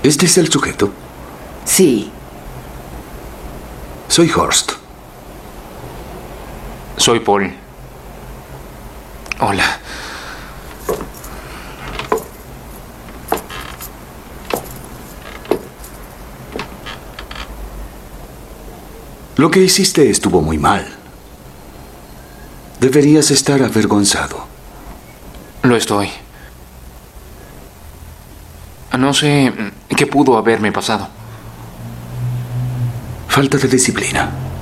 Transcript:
¿Este es el sujeto? Sí. Soy Horst. Soy Paul. Hola. Lo que hiciste estuvo muy mal. Deberías estar avergonzado. Lo estoy. No sé qué pudo haberme pasado. Falta de disciplina.